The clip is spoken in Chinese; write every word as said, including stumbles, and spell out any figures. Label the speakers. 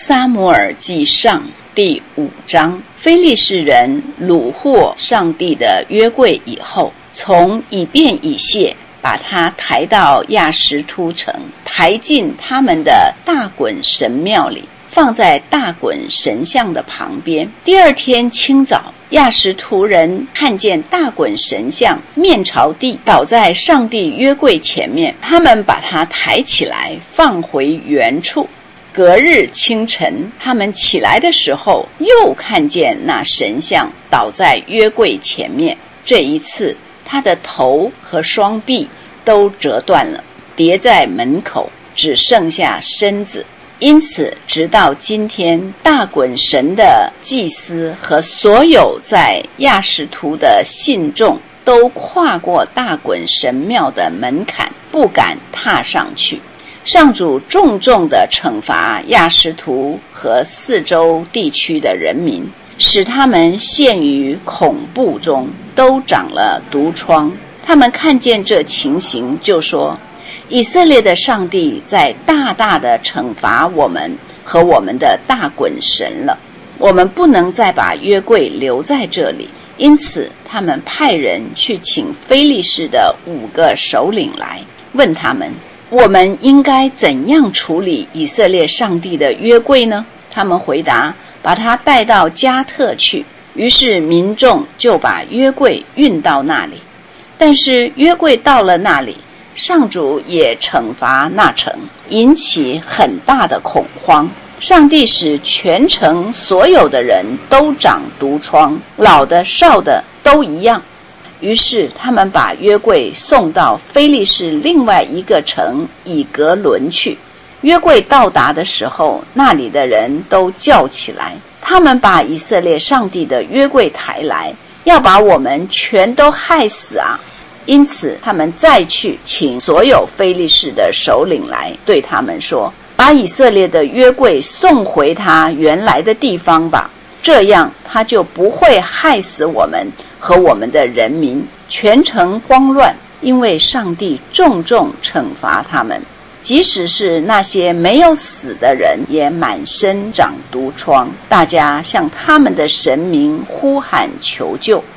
Speaker 1: 撒母耳记上第五章，非利士人掳获上帝的约柜以后，从以便以谢把他抬到亚实突城，抬进他们的大衮神庙里，放在大衮神像的旁边。第二天清早，亚实突人看见大衮神像面朝地倒在上帝约柜前面，他们把它抬起来放回原处。隔日清晨，他们起来的时候，又看见那神像倒在约柜前面。这一次，他的头和双臂都折断了，跌在门口，只剩下身子。因此，直到今天，大衮神的祭司和所有在亚实突的信众都跨过大衮神庙的门槛，不敢踏上去。上主重重地惩罚亚实突和四周地区的人民，使他们陷于恐怖中，都长了毒疮。他们看见这情形，就说：以色列的上帝在大大的惩罚我们和我们的大衮神了，我们不能再把约柜留在这里。因此他们派人去请非利士的五个首领来，问他们：我们应该怎样处理以色列上帝的约柜呢？他们回答：把它带到加特去。于是民众就把约柜运到那里。但是约柜到了那里，上主也惩罚那城，引起很大的恐慌。上帝使全城所有的人都长毒疮，老的少的都一样。于是他们把约柜送到非利士另外一个城以革伦去。约柜到达的时候，那里的人都叫起来：他们把以色列上帝的约柜抬来，要把我们全都害死啊！因此他们再去请所有非利士的首领来，对他们说：把以色列的约柜送回他原来的地方吧，这样他就不会害死我们和我们的人民，全城慌乱，因为上帝重重惩罚他们。即使是那些没有死的人，也满身长毒疮。大家向他们的神明呼喊求救。